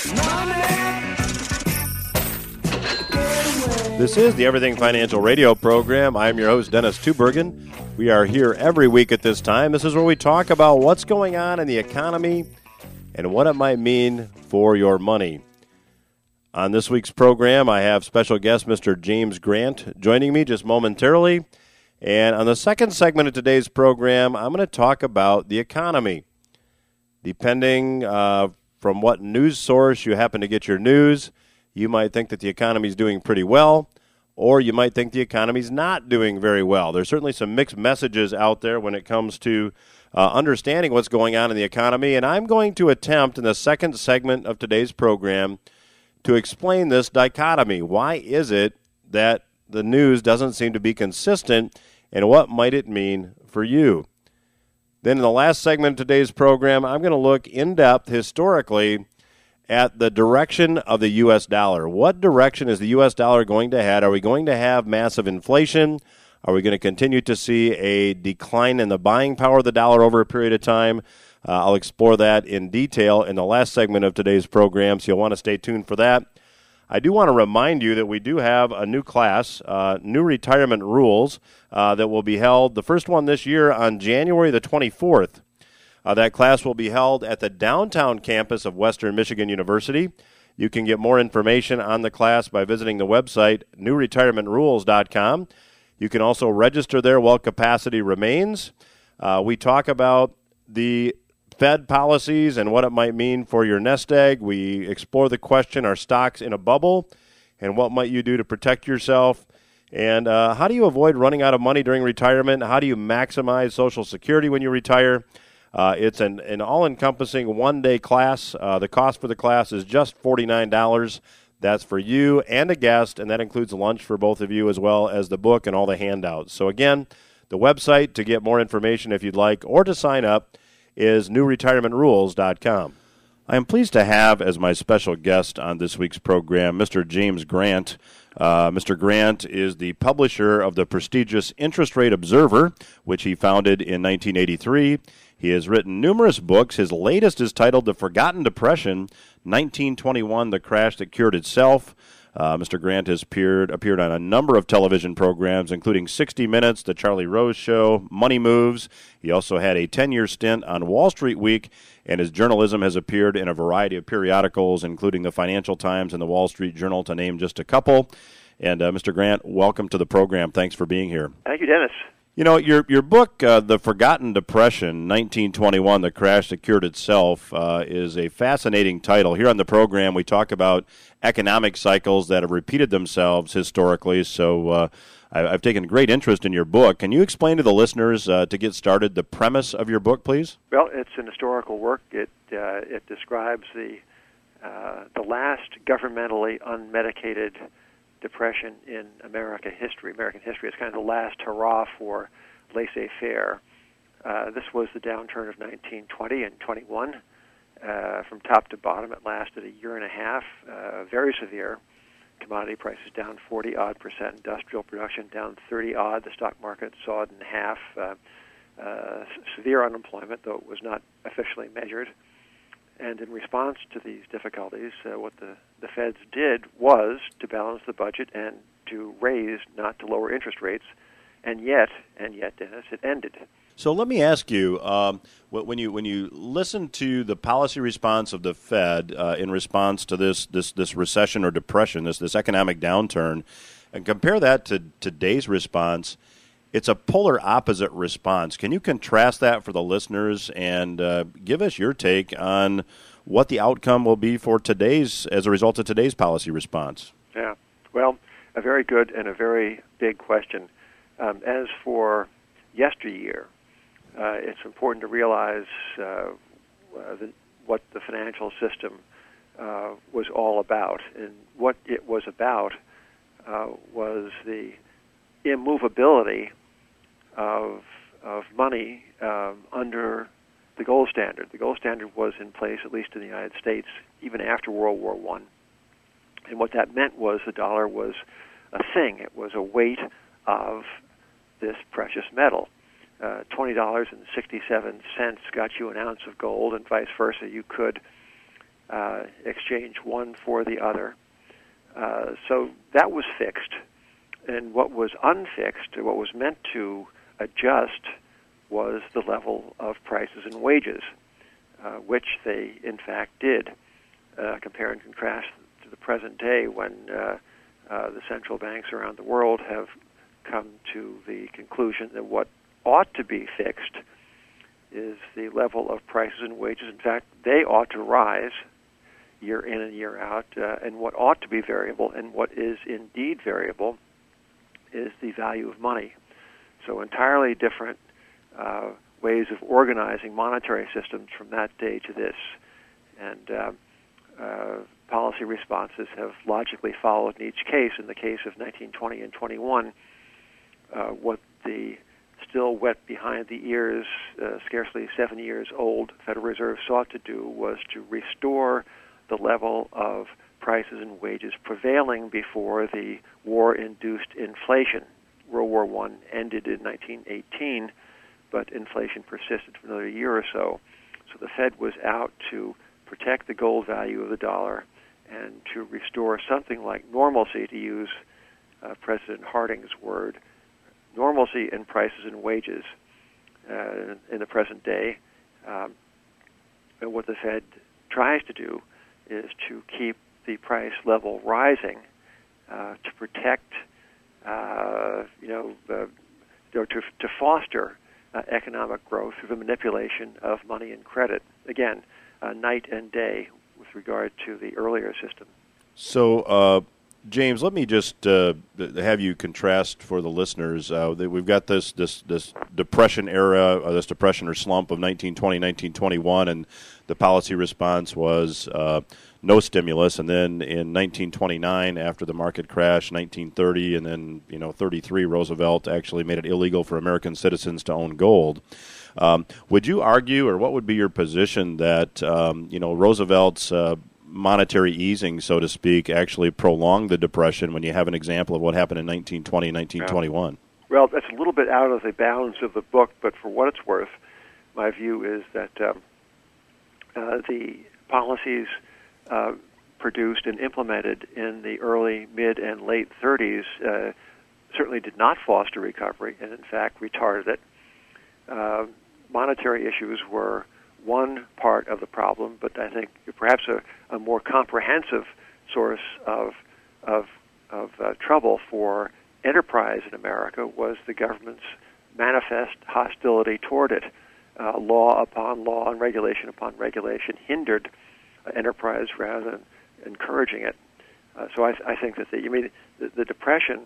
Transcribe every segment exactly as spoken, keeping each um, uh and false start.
This is the Everything Financial Radio program. I'm your host, Dennis Tubbergen. We are here every week at this time. This is where we talk about what's going on in the economy and what it might mean for your money. On this week's program, I have special guest Mister James Grant joining me just momentarily. And on the second segment of today's program, I'm going to talk about the economy. Depending uh, from what news source you happen to get your news, you might think that the economy is doing pretty well, or you might think the economy is not doing very well. There's certainly some mixed messages out there when it comes to uh, understanding what's going on in the economy, and I'm going to attempt in the second segment of today's program to explain this dichotomy. Why is it that the news doesn't seem to be consistent, and what might it mean for you? Then in the last segment of today's program, I'm going to look in depth historically at the direction of the U S dollar. What direction is the U S dollar going to head? Are we going to have massive inflation? Are we going to continue to see a decline in the buying power of the dollar over a period of time? Uh, I'll explore that in detail in the last segment of today's program, so you'll want to stay tuned for that. I do want to remind you that we do have a new class, uh, New Retirement Rules, uh, that will be held, the first one this year on January the twenty-fourth. Uh, that class will be held at the downtown campus of Western Michigan University. You can get more information on the class by visiting the website, new retirement rules dot com. You can also register there while capacity remains. Uh, we talk about the Fed policies and what it might mean for your nest egg. We explore the question, are stocks in a bubble? And what might you do to protect yourself? And uh, how do you avoid running out of money during retirement? How do you maximize Social Security when you retire? Uh, it's an, an all-encompassing one-day class. Uh, the cost for the class is just forty-nine dollars. That's for you and a guest, and that includes lunch for both of you as well as the book and all the handouts. So again, the website to get more information if you'd like or to sign up is new retirement rules dot com. I am pleased to have as my special guest on this week's program Mister James Grant. Uh, Mister Grant is the publisher of the prestigious Interest Rate Observer, which he founded in nineteen eighty-three. He has written numerous books. His latest is titled The Forgotten Depression, nineteen twenty-one, The Crash That Cured Itself. Uh, Mister Grant has appeared, appeared on a number of television programs, including sixty minutes, The Charlie Rose Show, Money Moves. He also had a ten-year stint on Wall Street Week, and his journalism has appeared in a variety of periodicals, including the Financial Times and the Wall Street Journal, to name just a couple. And uh, Mister Grant, welcome to the program. Thanks for being here. Thank you, Dennis. You know, your your book, uh, The Forgotten Depression, nineteen twenty-one, The Crash That Cured Itself, uh, is a fascinating title. Here on the program, we talk about economic cycles that have repeated themselves historically, so uh, I, I've taken great interest in your book. Can you explain to the listeners, uh, to get started, the premise of your book, please? Well, it's an historical work. It uh, it describes the uh, the last governmentally unmedicated depression in America history, American history. It's kind of the last hurrah for laissez-faire. Uh, this was the downturn of nineteen twenty and twenty-one. Uh, from top to bottom, it lasted a year and a half, uh, very severe. Commodity prices down forty-odd percent, industrial production down thirty-odd, the stock market sawed in half, uh, uh, severe unemployment, though it was not officially measured. And in response to these difficulties, uh, what the, the Feds did was to balance the budget and to raise, not to lower interest rates. And yet, and yet, Dennis, it ended. So let me ask you, um, when you when you listen to the policy response of the Fed uh, in response to this this this recession or depression, this this economic downturn, and compare that to today's response, it's a polar opposite response. Can you contrast that for the listeners and uh, give us your take on what the outcome will be for today's, as a result of today's policy response? Yeah, well, a very good and a very big question. Um, as for yesteryear, uh, it's important to realize uh, uh, the, what the financial system uh, was all about. And what it was about uh, was the immovability of of money um, under the gold standard. The gold standard was in place, at least in the United States, even after World War One. And what that meant was the dollar was a thing. It was a weight of this precious metal. Uh, twenty dollars and sixty-seven cents got you an ounce of gold, and vice versa. You could uh, exchange one for the other. Uh, so that was fixed. And what was unfixed, or what was meant to adjust, was the level of prices and wages, uh, which they, in fact, did. Uh, compare and contrast to the present day when uh, uh, the central banks around the world have come to the conclusion that what ought to be fixed is the level of prices and wages. In fact, they ought to rise year in and year out, uh, and what ought to be variable and what is indeed variable is the value of money. So entirely different uh, ways of organizing monetary systems from that day to this. And uh, uh, policy responses have logically followed in each case. In the case of nineteen twenty and twenty-one, uh, what the still wet behind the ears, uh, scarcely seven years old Federal Reserve sought to do was to restore the level of prices and wages prevailing before the war-induced inflation. World War One ended in nineteen eighteen, but inflation persisted for another year or so. So the Fed was out to protect the gold value of the dollar and to restore something like normalcy, to use uh, President Harding's word, normalcy in prices and wages uh, in the present day. Um, and what the Fed tries to do is to keep the price level rising uh, to protect, uh, you know, uh, or to, to foster uh, economic growth through the manipulation of money and credit. Again, uh, night and day with regard to the earlier system. So, uh, James, let me just uh, have you contrast for the listeners. Uh, that we've got this this this depression era, uh, this depression or slump of nineteen twenty, nineteen twenty-one, and the policy response was uh, no stimulus. And then in nineteen twenty-nine, after the market crash, nineteen thirty, and then you know thirty-three, Roosevelt actually made it illegal for American citizens to own gold. Um, would you argue, or what would be your position, that um, you know Roosevelt's uh, monetary easing, so to speak, actually prolonged the Depression when you have an example of what happened in nineteen twenty, nineteen twenty-one? Well, that's a little bit out of the bounds of the book, but for what it's worth, my view is that um, uh, the policies uh, produced and implemented in the early, mid, and late thirties uh, certainly did not foster recovery, and in fact retarded it. Uh, monetary issues were one part of the problem, but I think perhaps a, a more comprehensive source of of, of uh, trouble for enterprise in America was the government's manifest hostility toward it. Uh, law upon law and regulation upon regulation hindered uh, enterprise rather than encouraging it. Uh, so I, th- I think that the, you mean the, the Depression,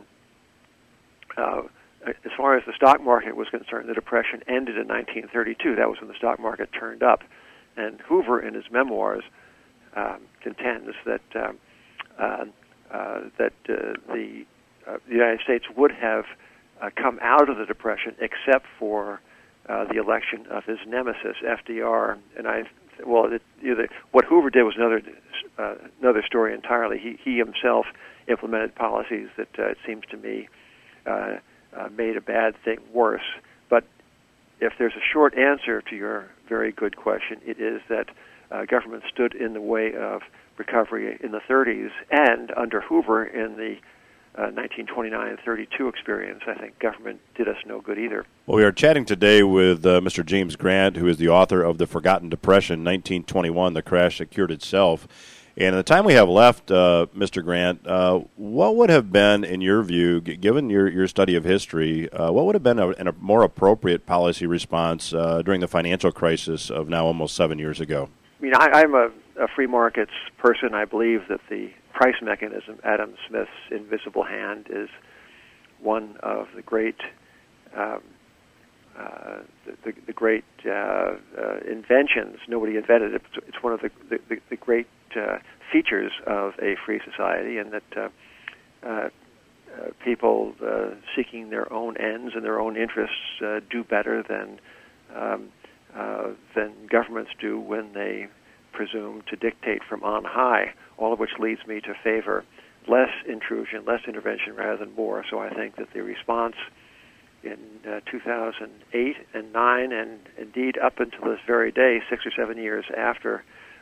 uh, as far as the stock market was concerned, the Depression ended in nineteen thirty-two. That was when the stock market turned up. And Hoover, in his memoirs, um, contends that um, uh, uh, that uh, the, uh, the United States would have uh, come out of the Depression except for uh, the election of his nemesis, F D R. And I, well, it, either, what Hoover did was another uh, another story entirely. He he himself implemented policies that uh, it seems to me. Uh, Uh, made a bad thing worse. But if there's a short answer to your very good question, it is that uh, government stood in the way of recovery in the thirties, and under Hoover in the uh, nineteen twenty-nine thirty-two experience, I think government did us no good either. Well, we are chatting today with uh, Mister James Grant, who is the author of The Forgotten Depression, nineteen twenty-one, The Crash That Cured Itself. And in the time we have left, uh, Mister Grant, uh, what would have been, in your view, g- given your, your study of history, uh, what would have been a, a more appropriate policy response uh, during the financial crisis of now almost seven years ago? I mean, I, I'm a, a free markets person. I believe that the price mechanism, Adam Smith's invisible hand, is one of the great, um, uh, the, the, the great uh, uh, inventions. Nobody invented it. But it's one of the the, the great Uh, features of a free society, and that uh, uh, uh, people uh, seeking their own ends and their own interests uh, do better than um, uh, than governments do when they presume to dictate from on high, all of which leads me to favor less intrusion, less intervention rather than more. So I think that the response in uh, two thousand eight and nine, and indeed up until this very day, six or seven years after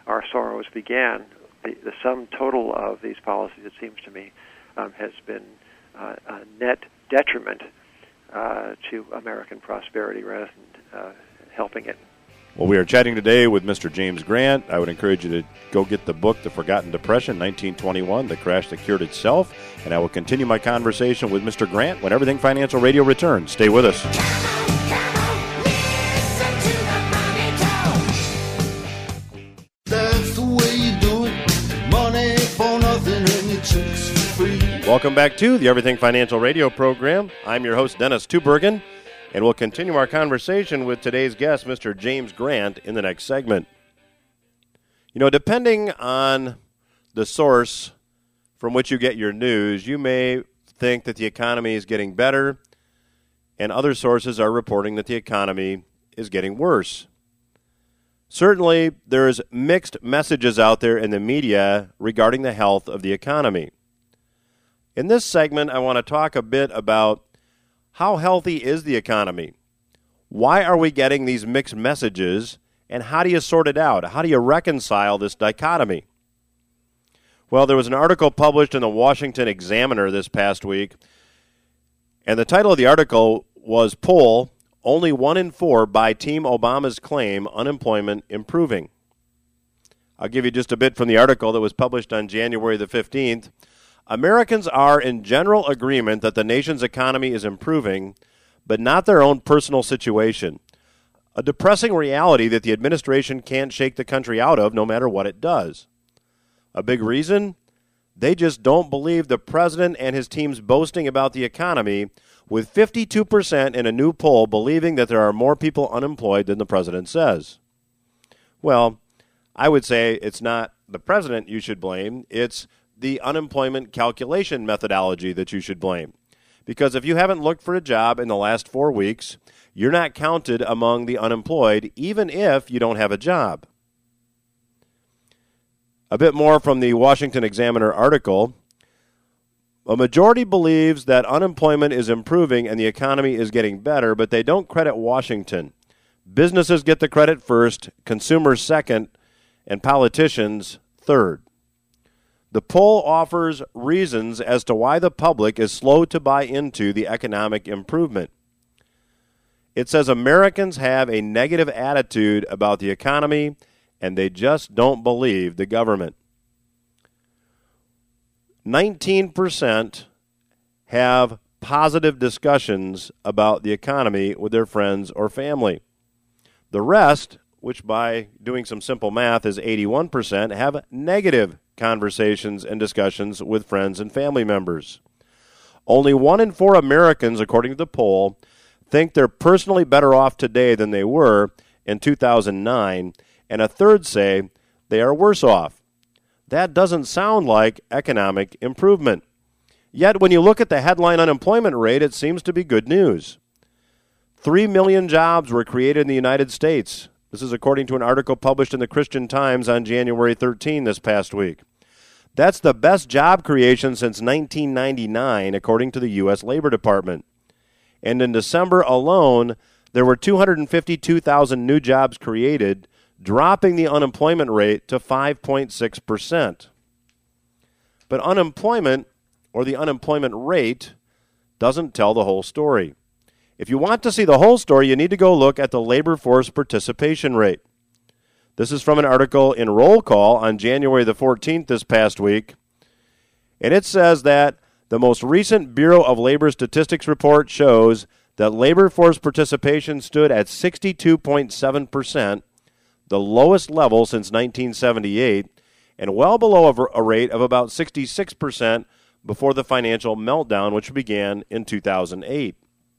our sorrows began. The, the sum total of these policies, it seems to me, um, has been uh, a net detriment uh, to American prosperity rather than uh, helping it. Well, we are chatting today with Mister James Grant. I would encourage you to go get the book, The Forgotten Depression, nineteen twenty-one, The Crash That Cured Itself. And I will continue my conversation with Mister Grant when Everything Financial Radio returns. Stay with us. That's the way you do it. Money for nothing and your chicks for free. Welcome back to the Everything Financial Radio program. I'm your host, Dennis Tubergen. And we'll continue our conversation with today's guest, Mister James Grant, in the next segment. You know, depending on the source from which you get your news, you may think that the economy is getting better, and other sources are reporting that the economy is getting worse. Certainly, there's mixed messages out there in the media regarding the health of the economy. In this segment, I want to talk a bit about how healthy is the economy? Why are we getting these mixed messages? And how do you sort it out? How do you reconcile this dichotomy? Well, there was an article published in the Washington Examiner this past week, and the title of the article was Poll, Only One in Four Buy Team Obama's Claim Unemployment Improving. I'll give you just a bit from the article that was published on January the fifteenth. Americans are in general agreement that the nation's economy is improving, but not their own personal situation. A depressing reality that the administration can't shake the country out of no matter what it does. A big reason? They just don't believe the president and his team's boasting about the economy, with fifty-two percent in a new poll believing that there are more people unemployed than the president says. Well, I would say it's not the president you should blame, it's the unemployment calculation methodology that you should blame. Because if you haven't looked for a job in the last four weeks, you're not counted among the unemployed, even if you don't have a job. A bit more from the Washington Examiner article. A majority believes that unemployment is improving and the economy is getting better, but they don't credit Washington. Businesses get the credit first, consumers second, and politicians third. The poll offers reasons as to why the public is slow to buy into the economic improvement. It says Americans have a negative attitude about the economy, and they just don't believe the government. nineteen percent have positive discussions about the economy with their friends or family. The rest, which by doing some simple math is eighty-one percent, have negative conversations and discussions with friends and family members. Only one in four Americans, according to the poll, think they're personally better off today than they were in two thousand nine, and a third say they are worse off. That doesn't sound like economic improvement. Yet when you look at the headline unemployment rate, it seems to be good news. Three million jobs were created in the United States. This is according to an article published in the Christian Times on January thirteenth this past week. That's the best job creation since nineteen ninety-nine, according to the U S Labor Department. And in December alone, there were two hundred fifty-two thousand new jobs created, dropping the unemployment rate to five point six percent. But unemployment, or the unemployment rate, doesn't tell the whole story. If you want to see the whole story, you need to go look at the labor force participation rate. This is from an article in Roll Call on January the fourteenth this past week. And it says that the most recent Bureau of Labor Statistics report shows that labor force participation stood at sixty-two point seven percent, the lowest level since nineteen seventy-eight, and well below a rate of about sixty-six percent before the financial meltdown, which began in two thousand eight.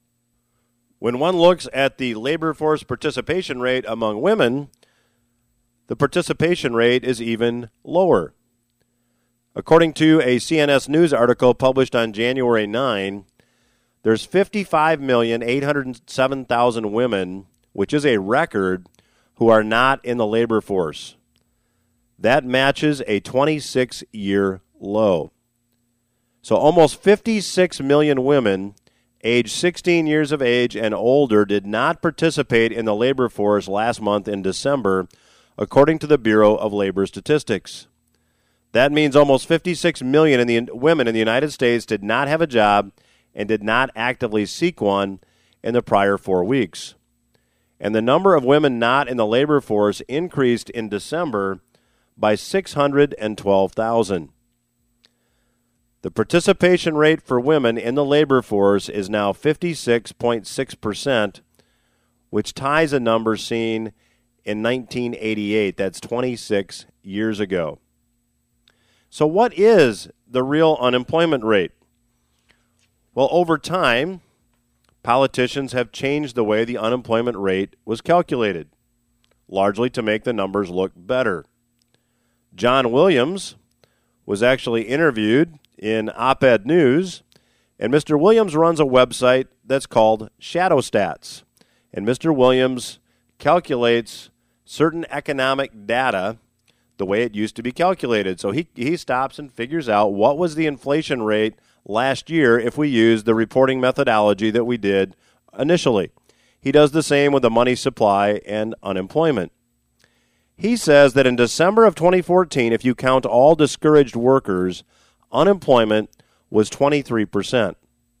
When one looks at the labor force participation rate among women, the participation rate is even lower. According to a C N S News article published on January ninth, there's fifty-five million eight hundred seven thousand women, which is a record, who are not in the labor force. That matches a twenty-six year low. So almost fifty-six million women age sixteen years of age and older did not participate in the labor force last month in December, according to the Bureau of Labor Statistics. That means almost fifty-six million in the, women in the United States did not have a job and did not actively seek one in the prior four weeks. And the number of women not in the labor force increased in December by six hundred twelve thousand. The participation rate for women in the labor force is now fifty-six point six percent, which ties a number seen in nineteen eighty-eight. That's twenty-six years ago. So what is the real unemployment rate? Well, over time, politicians have changed the way the unemployment rate was calculated, largely to make the numbers look better. John Williams was actually interviewed in Op-Ed News, and Mister Williams runs a website that's called Shadow Stats. And Mister Williams calculates certain economic data the way it used to be calculated. So he, he stops and figures out what was the inflation rate last year if we used the reporting methodology that we did initially. He does the same with the money supply and unemployment. He says that in December of twenty fourteen, if you count all discouraged workers, unemployment was twenty-three percent.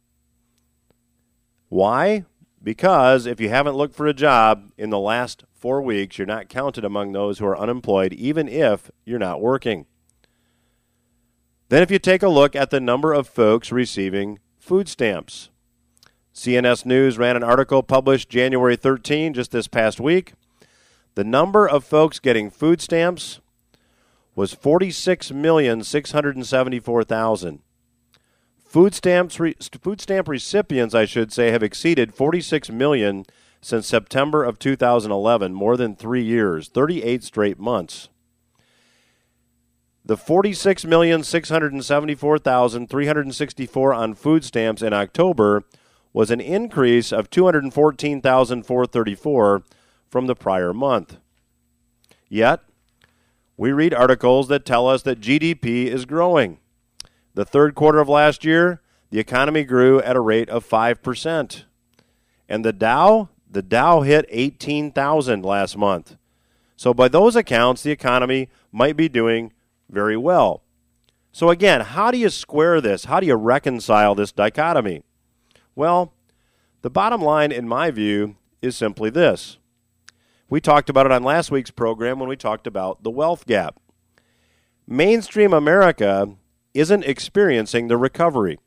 Why? Because if you haven't looked for a job in the last four weeks, you're not counted among those who are unemployed, even if you're not working. Then if you take a look at the number of folks receiving food stamps, C N S News ran an article published January thirteenth, just this past week. The number of folks getting food stamps was forty-six million, six hundred seventy-four thousand. Food stamps, re, food stamp recipients, I should say, have exceeded forty-six million since September of two thousand eleven, more than three years, thirty-eight straight months. The forty-six million, six hundred seventy-four thousand, three hundred sixty-four on food stamps in October was an increase of two hundred fourteen thousand, four hundred thirty-four from the prior month. Yet, we read articles that tell us that G D P is growing. The third quarter of last year, the economy grew at a rate of five percent. And the Dow, the Dow hit eighteen thousand last month. So by those accounts, the economy might be doing very well. So again, how do you square this? How do you reconcile this dichotomy? Well, the bottom line, in my view, is simply this. We talked about it on last week's program when we talked about the wealth gap. Mainstream America isn't experiencing the recovery.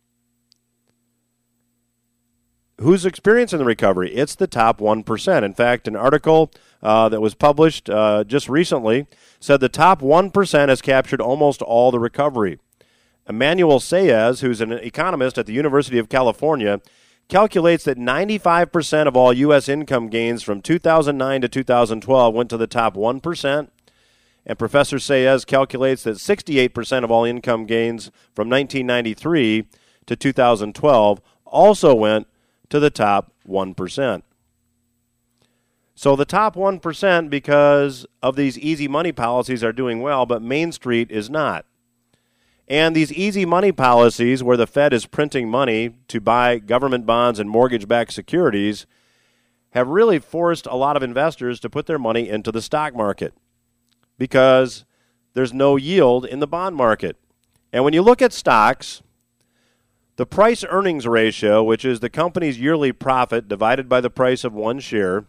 Who's experiencing the recovery? It's the top one percent. In fact, an article uh, that was published uh, just recently said the top one percent has captured almost all the recovery. Emmanuel Saez, who's an economist at the University of California, calculates that ninety-five percent of all U S income gains from two thousand nine to two thousand twelve went to the top one percent. And Professor Saez calculates that sixty-eight percent of all income gains from nineteen ninety-three to two thousand twelve also went to the top one percent. So the top one percent, because of these easy money policies, are doing well, but Main Street is not. And these easy money policies, where the Fed is printing money to buy government bonds and mortgage-backed securities, have really forced a lot of investors to put their money into the stock market because there's no yield in the bond market. And when you look at stocks, the price-earnings ratio, which is the company's yearly profit divided by the price of one share,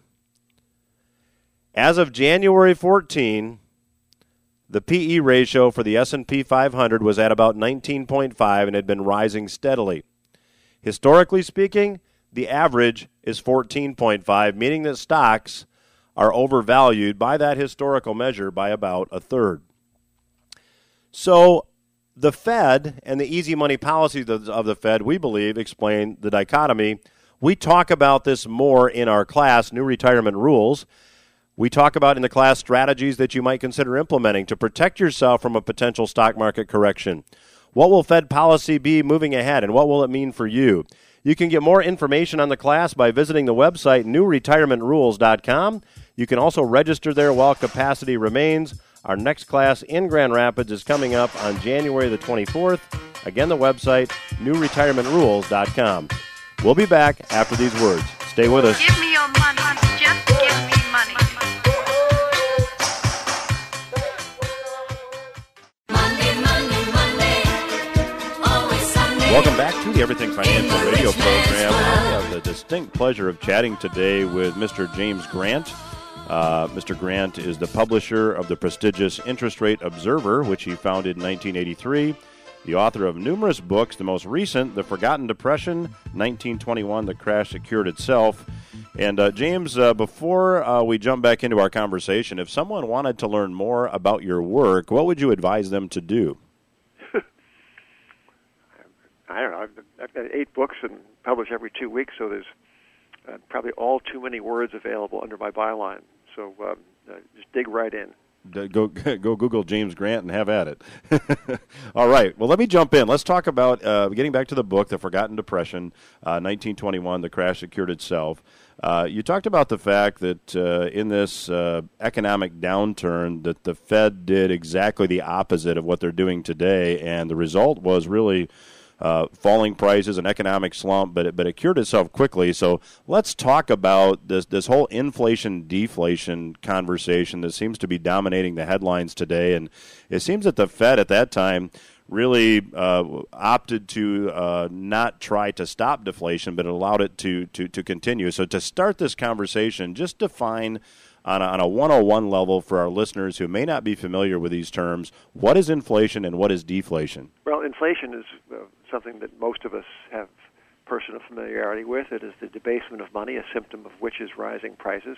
as of January fourteenth, the P E ratio for the S and P five hundred was at about nineteen point five and had been rising steadily. Historically speaking, the average is fourteen point five, meaning that stocks are overvalued by that historical measure by about a third. So the Fed and the easy money policies of the Fed, we believe, explain the dichotomy. We talk about this more in our class, New Retirement Rules. We talk about in the class strategies that you might consider implementing to protect yourself from a potential stock market correction. What will Fed policy be moving ahead, and what will it mean for you? You can get more information on the class by visiting the website new retirement rules dot com. You can also register there while capacity remains. Our next class in Grand Rapids is coming up on January the twenty-fourth. Again, the website new retirement rules dot com. We'll be back after these words. Stay with us. Give me your money. Just give me money. Welcome back to the Everything Financial radio program. I have the distinct pleasure of chatting today with Mister James Grant. Uh, Mister Grant is the publisher of the prestigious Interest Rate Observer, which he founded in nineteen eighty-three, the author of numerous books, the most recent, The Forgotten Depression, nineteen twenty-one, The Crash That Cured Itself. And uh, James, uh, before uh, we jump back into our conversation, if someone wanted to learn more about your work, what would you advise them to do? I don't know. I've, I've got eight books and publish every two weeks, so there's uh, probably all too many words available under my byline. So um, uh, just dig right in. Go go Google James Grant and have at it. All right. Well, let me jump in. Let's talk about uh, getting back to the book, The Forgotten Depression, uh, nineteen twenty-one, The Crash That Cured Itself. Uh, you talked about the fact that uh, in this uh, economic downturn that the Fed did exactly the opposite of what they're doing today, and the result was really Uh, falling prices, an economic slump, but it, but it cured itself quickly. So let's talk about this this whole inflation-deflation conversation that seems to be dominating the headlines today. And it seems that the Fed at that time really uh, opted to uh, not try to stop deflation, but it allowed it to, to, to continue. So to start this conversation, just define on a, on a one oh one level for our listeners who may not be familiar with these terms, what is inflation and what is deflation? Well, inflation is uh, something that most of us have personal familiarity with. It is the debasement of money, a symptom of which is rising prices.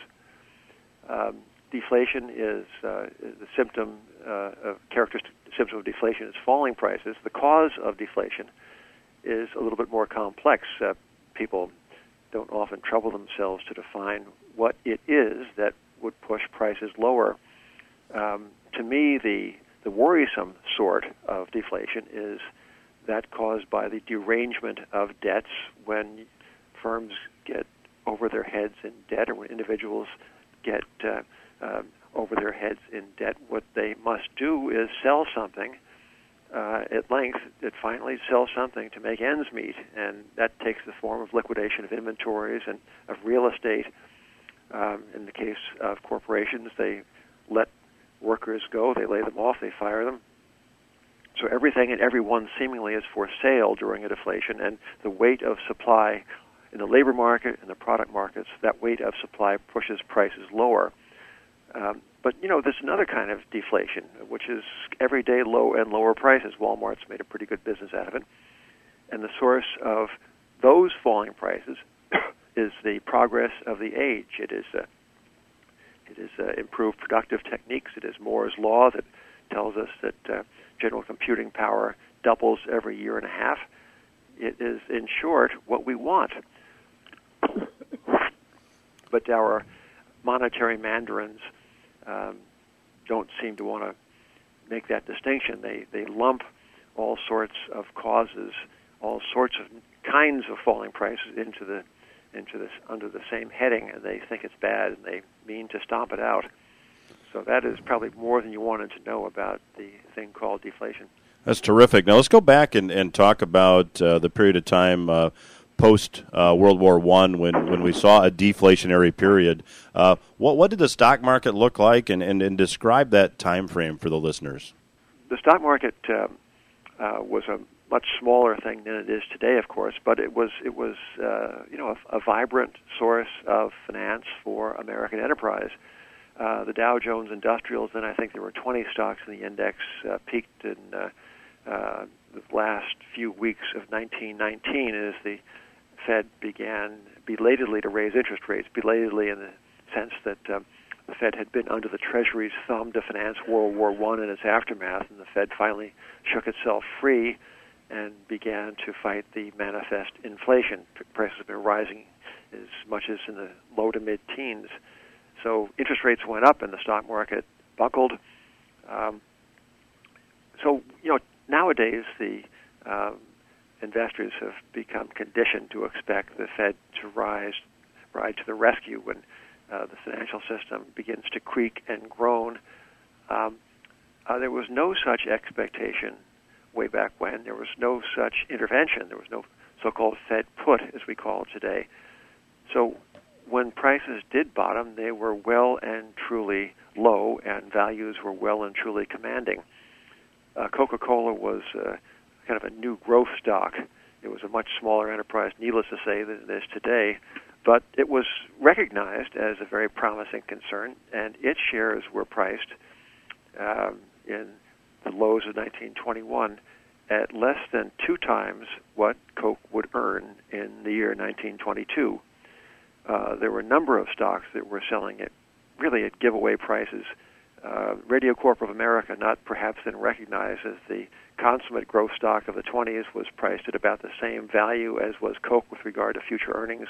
Um, deflation is, uh, is the symptom, uh, of characteristic symptom of deflation is falling prices. The cause of deflation is a little bit more complex. Uh, people don't often trouble themselves to define what it is that would push prices lower. Um, to me, the the worrisome sort of deflation is that caused by the derangement of debts when firms get over their heads in debt, or when individuals get uh, uh, over their heads in debt. What they must do is sell something uh, at length, that finally sell something to make ends meet, and that takes the form of liquidation of inventories and of real estate. Um, in the case of corporations, they let workers go, they lay them off, they fire them. So everything and everyone seemingly is for sale during a deflation, and the weight of supply in the labor market and the product markets, that weight of supply pushes prices lower. Um, but, you know, there's another kind of deflation, which is everyday low and lower prices. Walmart's made a pretty good business out of it. And the source of those falling prices is the progress of the age. It is uh, it is uh, improved productive techniques. It is Moore's law that tells us that uh, general computing power doubles every year and a half. It is, in short, what we want. But our monetary mandarins um, don't seem to want to make that distinction. They they lump all sorts of causes, all sorts of kinds of falling prices into the into this under the same heading, and they think it's bad, and they mean to stomp it out. So that is probably more than you wanted to know about the thing called deflation. That's terrific. Now let's go back and, and talk about uh, the period of time uh, post uh, World War One when, when we saw a deflationary period. Uh, what what did the stock market look like, and, and, and describe that time frame for the listeners? The stock market uh, uh, was a much smaller thing than it is today, of course, but it was it was uh, you know a, a vibrant source of finance for American enterprise. Uh, the Dow Jones Industrials, and I think there were twenty stocks in the index, uh, peaked in uh, uh, the last few weeks of nineteen nineteen as the Fed began belatedly to raise interest rates, belatedly in the sense that um, the Fed had been under the Treasury's thumb to finance World War One and its aftermath, and the Fed finally shook itself free and began to fight the manifest inflation. Prices have been rising as much as in the low to mid-teens. So interest rates went up and the stock market buckled. Um, so, you know, nowadays the um, investors have become conditioned to expect the Fed to rise, ride to the rescue when uh, the financial system begins to creak and groan. Um, uh, there was no such expectation way back when. There was no such intervention. There was no so-called Fed put, as we call it today. So when prices did bottom, they were well and truly low, and values were well and truly commanding. Uh, Coca-Cola was uh, kind of a new growth stock it was a much smaller enterprise, needless to say, than it is today. But it was recognized as a very promising concern, and its shares were priced um, in the lows of nineteen twenty-one at less than two times what Coke would earn in the year nineteen twenty-two. Uh, there were a number of stocks that were selling at really at giveaway prices. Uh, Radio Corp of America, not perhaps then recognized as the consummate growth stock of the twenties, was priced at about the same value as was Coke with regard to future earnings.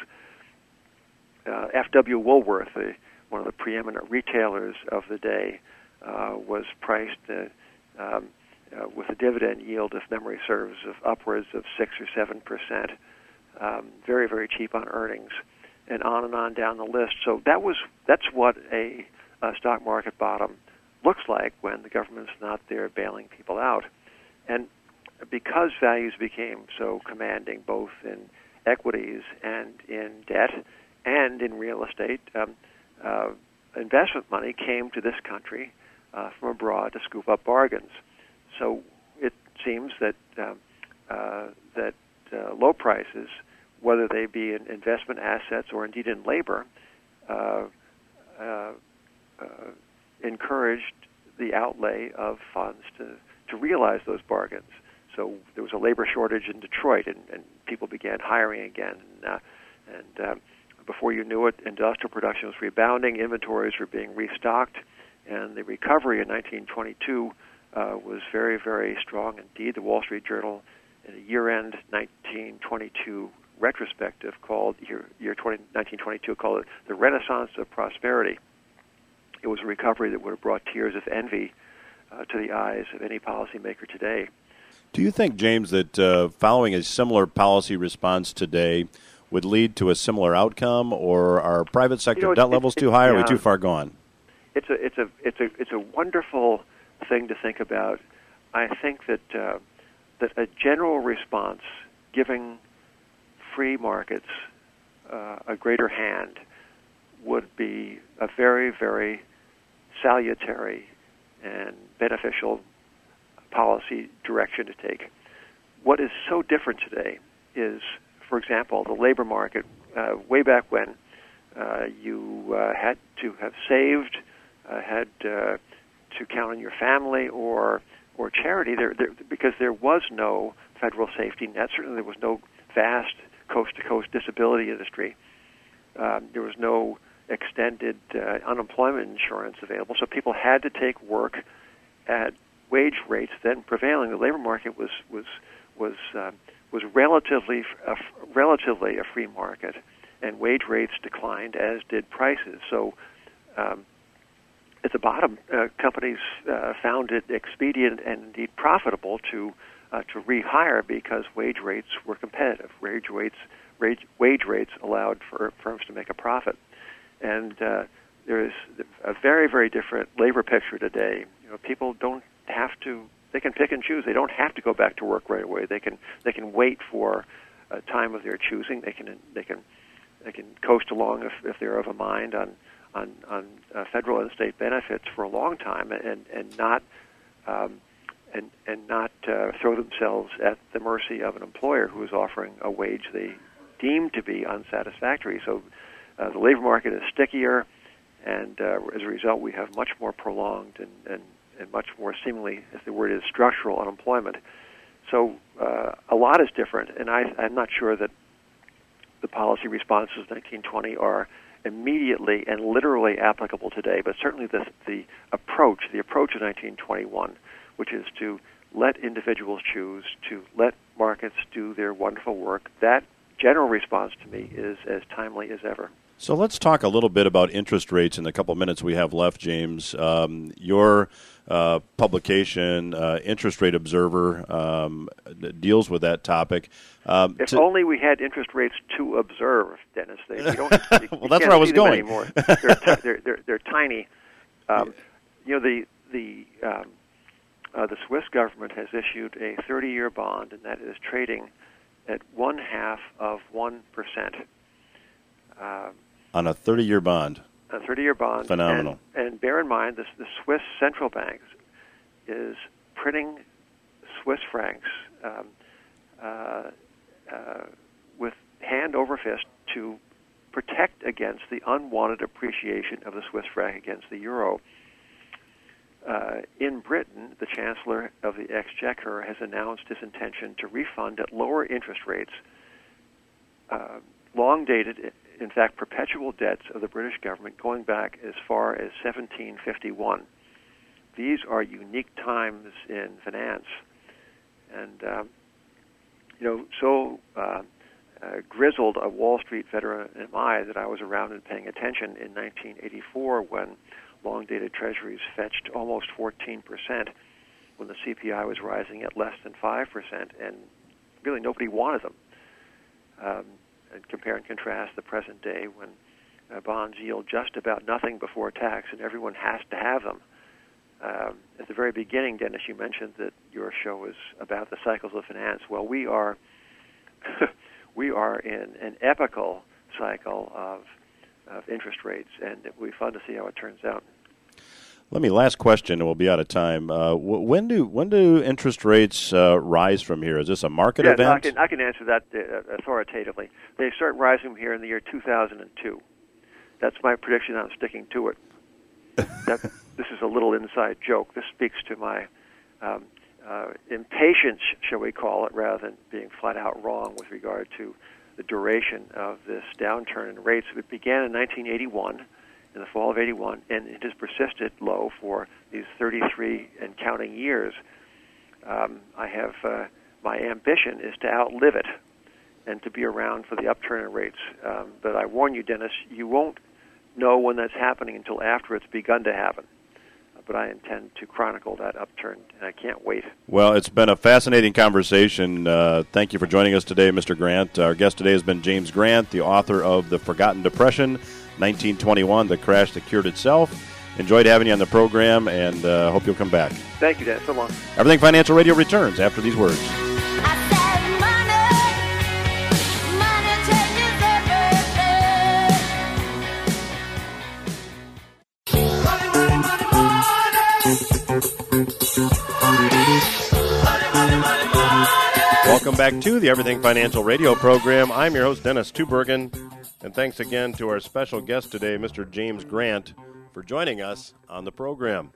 Uh, F W Woolworth, the, one of the preeminent retailers of the day, uh, was priced uh, um, uh, with a dividend yield, if memory serves, of upwards of six or seven percent. Um, very, very cheap on earnings, and on and on down the list. So that was that's what a, a stock market bottom looks like when the government's not there bailing people out. And because values became so commanding, both in equities and in debt and in real estate, um, uh, investment money came to this country uh, from abroad to scoop up bargains. So it seems that um, uh, that uh, low prices, whether they be in investment assets or indeed in labor, uh, uh, uh, encouraged the outlay of funds to, to realize those bargains. So there was a labor shortage in Detroit, and, and people began hiring again. And, uh, and uh, before you knew it, industrial production was rebounding, inventories were being restocked, and the recovery in nineteen twenty-two uh, was very, very strong indeed. The Wall Street Journal, in a year-end nineteen twenty-two retrospective called year, year twenty, nineteen twenty-two, called it the Renaissance of Prosperity. It was a recovery that would have brought tears of envy uh, to the eyes of any policymaker today. Do you think, James, that uh, following a similar policy response today would lead to a similar outcome, or are private sector you know, debt levels too high, or are we too far gone? It's a it's a it's a it's a wonderful thing to think about. I think that uh, that a general response, giving free markets uh, a greater hand, would be a very, very salutary and beneficial policy direction to take. What is so different today is, for example, the labor market. Uh, way back when, uh, you uh, had to have saved, uh, had uh, to count on your family or or charity, there, there, because there was no federal safety net. Certainly, there was no vast coast-to-coast disability industry. Um, there was no extended uh, unemployment insurance available, so people had to take work at wage rates then prevailing. The labor market was was was uh, was relatively uh, relatively a free market, and wage rates declined, as did prices. So, um, at the bottom, uh, companies uh, found it expedient and indeed profitable to uh, to rehire because wage rates were competitive. Wage rates wage, wage rates allowed for firms to make a profit. And uh, there is a very, very different labor picture today. You know, people don't have to; they can pick and choose. They don't have to go back to work right away. They can they can wait for a time of their choosing. They can they can they can coast along if, if they're of a mind on on on uh, federal and state benefits for a long time, and and not um, and and not uh, throw themselves at the mercy of an employer who is offering a wage they deem to be unsatisfactory. So. Uh, the labor market is stickier, and uh, as a result, we have much more prolonged and, and, and much more seemingly, if the word is, structural unemployment. So uh, a lot is different, and I, I'm not sure that the policy responses of nineteen twenty are immediately and literally applicable today, but certainly the, the approach, the approach of nineteen twenty-one, which is to let individuals choose, to let markets do their wonderful work, that general response to me is as timely as ever. So let's talk a little bit about interest rates in the couple minutes we have left, James. Um, your uh, publication, uh, Interest Rate Observer, um, deals with that topic. Um, if to, only we had interest rates to observe, Dennis. They, you don't, you, well, you that's can't where I was see them going. Anymore. They're, t- they're, they're, they're tiny. Um, you know, the the um, uh, the Swiss government has issued a thirty-year bond, and that is trading at one half of one percent. Um, On a thirty-year bond. A thirty-year bond. Phenomenal. And, and bear in mind, this, the Swiss central bank is printing Swiss francs um, uh, uh, with hand over fist to protect against the unwanted appreciation of the Swiss franc against the euro. Uh, in Britain, the Chancellor of the Exchequer has announced his intention to refund at lower interest rates uh, long-dated, in fact, perpetual debts of the British government going back as far as seventeen fifty-one. These are unique times in finance. And, um, you know, so uh, uh, grizzled a Wall Street veteran am I that I was around and paying attention in nineteen eighty-four when long-dated treasuries fetched almost fourteen percent, when the C P I was rising at less than five percent, and really nobody wanted them. Um, and compare and contrast the present day when uh, bonds yield just about nothing before tax and everyone has to have them. Um, at the very beginning, Dennis, you mentioned that your show was about the cycles of finance. Well, we are we are in an epical cycle of of interest rates, and it will be fun to see how it turns out. Let me, last question, and we'll be out of time. Uh, when do when do interest rates uh, rise from here? Is this a market yeah, event? No, I, can, I can answer that uh, authoritatively. They start rising from here in the year two thousand two. That's my prediction. I'm sticking to it. That, this is a little inside joke. This speaks to my um, uh, impatience, shall we call it, rather than being flat out wrong with regard to the duration of this downturn in rates. It began in nineteen eighty-one, in the fall of eighty-one, and it has persisted low for these thirty-three and counting years. Um, I have uh, my ambition is to outlive it and to be around for the upturn in rates. Um, but I warn you, Dennis, you won't know when that's happening until after it's begun to happen. But I intend to chronicle that upturn, and I can't wait. Well, it's been a fascinating conversation. Uh, thank you for joining us today, Mister Grant. Our guest today has been James Grant, the author of The Forgotten Depression, nineteen twenty-one, The Crash That Cured Itself. Enjoyed having you on the program, and uh, hope you'll come back. Thank you, Dennis. So long. Everything Financial Radio returns after these words. Welcome back to the Everything Financial Radio program. I'm your host, Dennis Tubergen, and thanks again to our special guest today, Mister James Grant, for joining us on the program.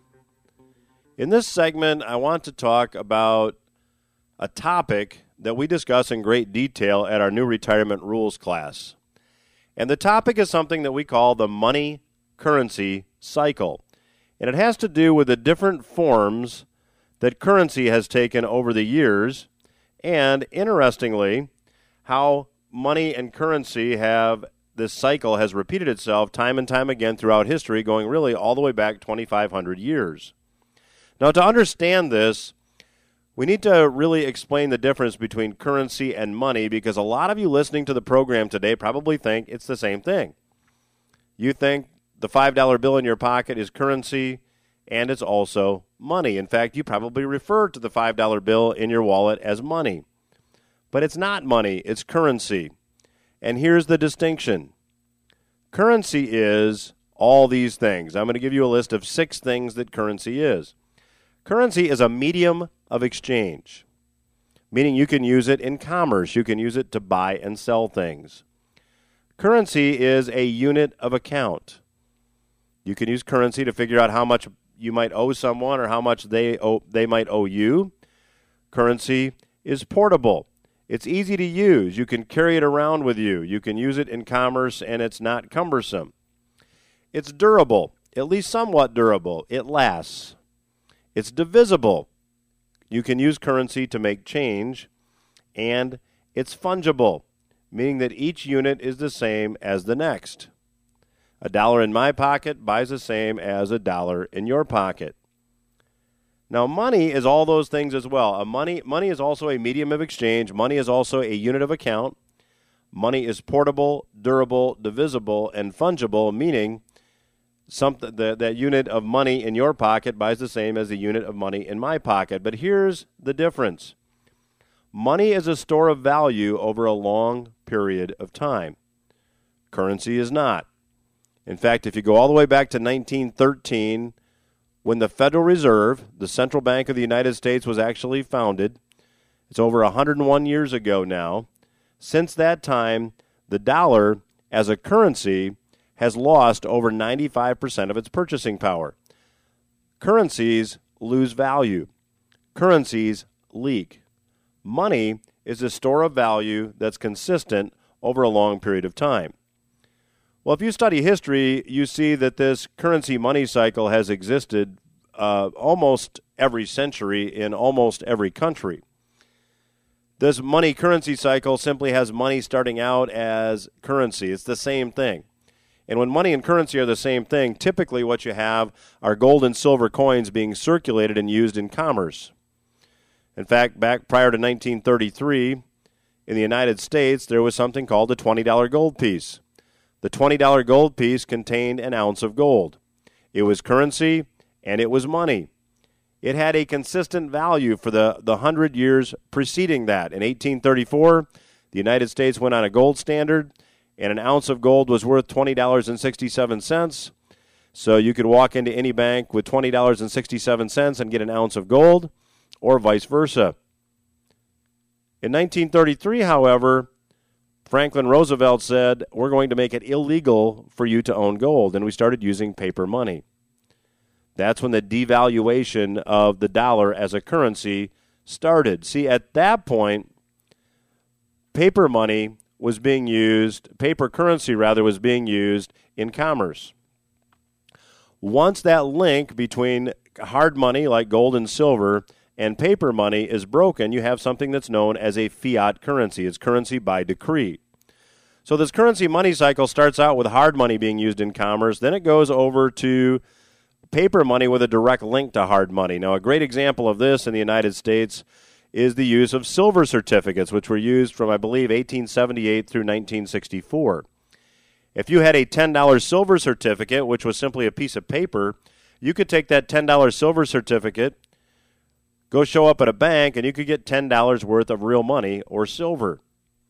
In this segment, I want to talk about a topic that we discuss in great detail at our new retirement rules class. And the topic is something that we call the money currency cycle. And it has to do with the different forms that currency has taken over the years, and interestingly, how money and currency have, this cycle has repeated itself time and time again throughout history, going really all the way back twenty-five hundred years. Now, to understand this, we need to really explain the difference between currency and money, because a lot of you listening to the program today probably think it's the same thing. You think the five dollar bill in your pocket is currency, and it's also money. In fact, you probably refer to the five dollar bill in your wallet as money. But it's not money, it's currency. And here's the distinction. Currency is all these things. I'm going to give you a list of six things that currency is. Currency is a medium of exchange, meaning you can use it in commerce. You can use it to buy and sell things. Currency is a unit of account. You can use currency to figure out how much you might owe someone or how much they owe, they might owe you. Currency is portable. It's easy to use. You can carry it around with you. You can use it in commerce, and it's not cumbersome. It's durable, at least somewhat durable. It lasts. It's divisible. You can use currency to make change. And it's fungible, meaning that each unit is the same as the next. A dollar in my pocket buys the same as a dollar in your pocket. Now, money is all those things as well. A money, money is also a medium of exchange. Money is also a unit of account. Money is portable, durable, divisible, and fungible, meaning something that, that unit of money in your pocket buys the same as the unit of money in my pocket. But here's the difference. Money is a store of value over a long period of time. Currency is not. In fact, if you go all the way back to nineteen thirteen, when the Federal Reserve, the central bank of the United States, was actually founded, it's over one hundred one years ago now, Since that time, the dollar as a currency has lost over ninety-five percent of its purchasing power. Currencies lose value. Currencies leak. Money is a store of value that's consistent over a long period of time. Well, if you study history, you see that this currency money cycle has existed uh, almost every century in almost every country. This money currency cycle simply has money starting out as currency. It's the same thing. And when money and currency are the same thing, typically what you have are gold and silver coins being circulated and used in commerce. In fact, back prior to nineteen thirty-three, in the United States, there was something called the twenty dollar gold piece. The twenty dollar gold piece contained an ounce of gold. It was currency, and it was money. It had a consistent value for the, the one hundred years preceding that. In eighteen thirty-four, the United States went on a gold standard, and an ounce of gold was worth twenty dollars and sixty-seven cents. So you could walk into any bank with twenty dollars and sixty-seven cents and get an ounce of gold, or vice versa. In nineteen thirty-three, however, Franklin Roosevelt said, we're going to make it illegal for you to own gold, and we started using paper money. That's when the devaluation of the dollar as a currency started. See, at that point, paper money was being used, paper currency rather, was being used in commerce. Once that link between hard money like gold and silver and paper money is broken, you have something that's known as a fiat currency. It's currency by decree. So this currency money cycle starts out with hard money being used in commerce, then it goes over to paper money with a direct link to hard money. Now, a great example of this in the United States is the use of silver certificates, which were used from, I believe, eighteen seventy-eight through nineteen sixty-four. If you had a ten dollar silver certificate, which was simply a piece of paper, you could take that ten dollar silver certificate, go show up at a bank, and you could get ten dollars worth of real money or silver.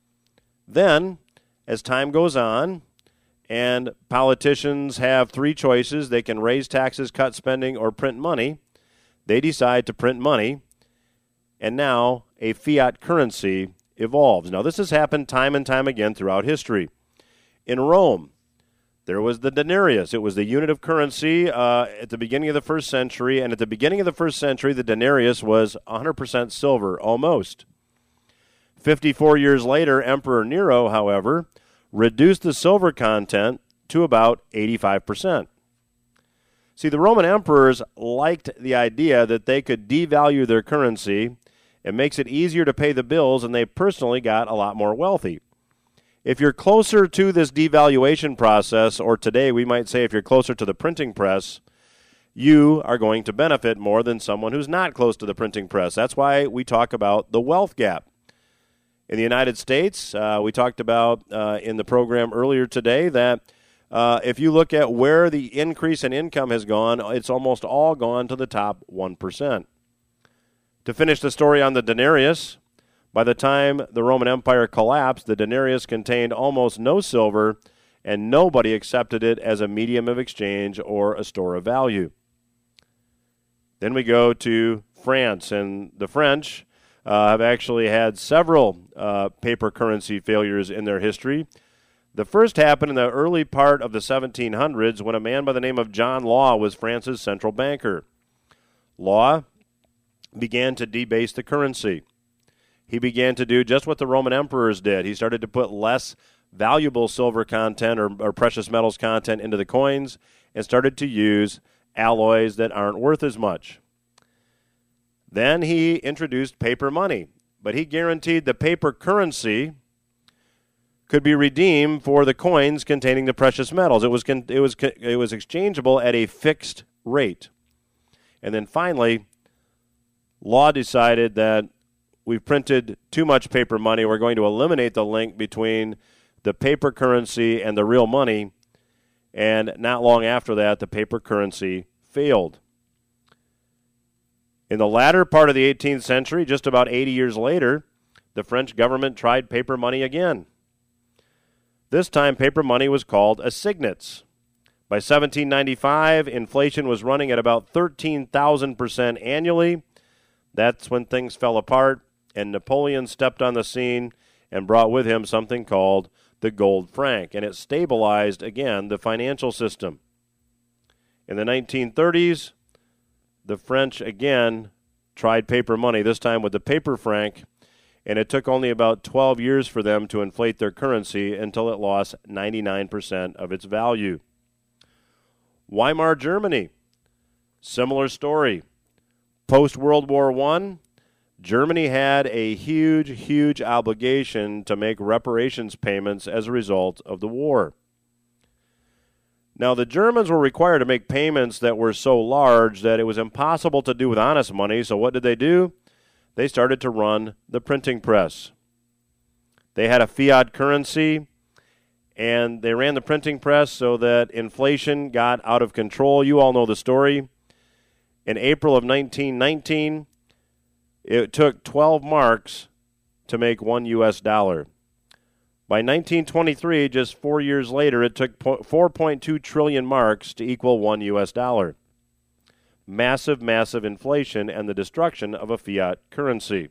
Then, as time goes on, and politicians have three choices. They can raise taxes, cut spending, or print money. They decide to print money, and now a fiat currency evolves. Now, this has happened time and time again throughout history. In Rome, there was the denarius. It was the unit of currency uh, at the beginning of the first century, and at the beginning of the first century, the denarius was one hundred percent silver, almost. fifty-four years later, Emperor Nero, however, reduced the silver content to about eighty-five percent. See, the Roman emperors liked the idea that they could devalue their currency. It makes it easier to pay the bills, and they personally got a lot more wealthy. If you're closer to this devaluation process, or today we might say if you're closer to the printing press, you are going to benefit more than someone who's not close to the printing press. That's why we talk about the wealth gap. In the United States, uh, we talked about uh, in the program earlier today that uh, if you look at where the increase in income has gone, it's almost all gone to the top one percent. To finish the story on the denarius, by the time the Roman Empire collapsed, the denarius contained almost no silver, and nobody accepted it as a medium of exchange or a store of value. Then we go to France, and the French Uh, have actually had several uh, paper currency failures in their history. The first happened in the early part of the seventeen hundreds when a man by the name of John Law was France's central banker. Law began to debase the currency. He began to do just what the Roman emperors did. He started to put less valuable silver content or, or precious metals content into the coins and started to use alloys that aren't worth as much. Then he introduced paper money, but he guaranteed the paper currency could be redeemed for the coins containing the precious metals. It was it was it was exchangeable at a fixed rate. And then finally, Law decided that we've printed too much paper money. We're going to eliminate the link between the paper currency and the real money. And not long after that, the paper currency failed. In the latter part of the eighteenth century, just about eighty years later, the French government tried paper money again. This time, paper money was called assignats. By seventeen ninety-five, inflation was running at about thirteen thousand percent annually. That's when things fell apart, and Napoleon stepped on the scene and brought with him something called the gold franc, and it stabilized, again, the financial system. In the nineteen thirties, the French, again, tried paper money, this time with the paper franc, and it took only about twelve years for them to inflate their currency until it lost ninety-nine percent of its value. Weimar Germany, similar story. Post-World War One, Germany had a huge, huge obligation to make reparations payments as a result of the war. Now, the Germans were required to make payments that were so large that it was impossible to do with honest money, so what did they do? They started to run the printing press. They had a fiat currency, and they ran the printing press so that inflation got out of control. You all know the story. In April of nineteen nineteen, it took twelve marks to make one U S dollar. By nineteen twenty-three, just four years later, it took four point two trillion marks to equal one U S dollar. Massive, massive inflation and the destruction of a fiat currency.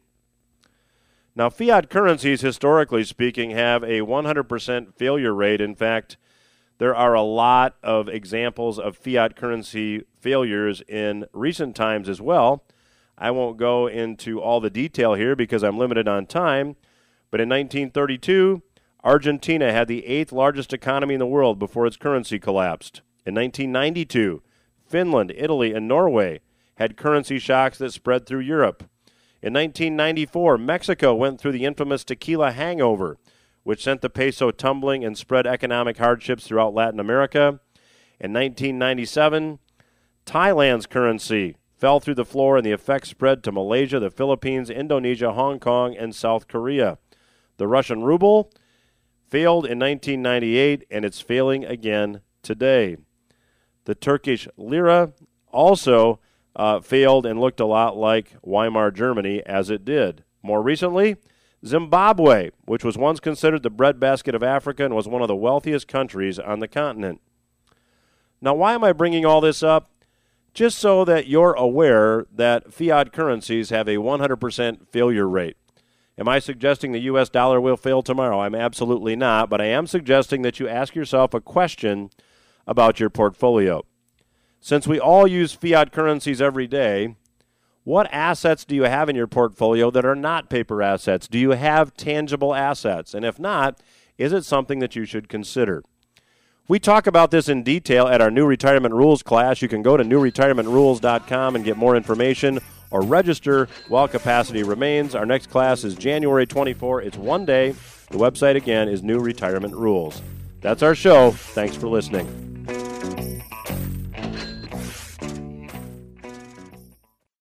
Now, fiat currencies, historically speaking, have a one hundred percent failure rate. In fact, there are a lot of examples of fiat currency failures in recent times as well. I won't go into all the detail here because I'm limited on time, but in nineteen thirty-two, Argentina had the eighth largest economy in the world before its currency collapsed. In nineteen ninety-two, Finland, Italy, and Norway had currency shocks that spread through Europe. In nineteen ninety-four, Mexico went through the infamous tequila hangover, which sent the peso tumbling and spread economic hardships throughout Latin America. In nineteen ninety-seven, Thailand's currency fell through the floor and the effects spread to Malaysia, the Philippines, Indonesia, Hong Kong, and South Korea. The Russian ruble failed in nineteen ninety-eight, and it's failing again today. The Turkish lira also uh, failed and looked a lot like Weimar Germany as it did. More recently, Zimbabwe, which was once considered the breadbasket of Africa and was one of the wealthiest countries on the continent. Now, why am I bringing all this up? Just so that you're aware that fiat currencies have a one hundred percent failure rate. Am I suggesting the U S dollar will fail tomorrow? I'm absolutely not, but I am suggesting that you ask yourself a question about your portfolio. Since we all use fiat currencies every day, what assets do you have in your portfolio that are not paper assets? Do you have tangible assets? And if not, is it something that you should consider? We talk about this in detail at our New Retirement Rules class. You can go to new retirement rules dot com and get more information or register while capacity remains. Our next class is January twenty-fourth. It's one day. The website, again, is New Retirement Rules. That's our show. Thanks for listening.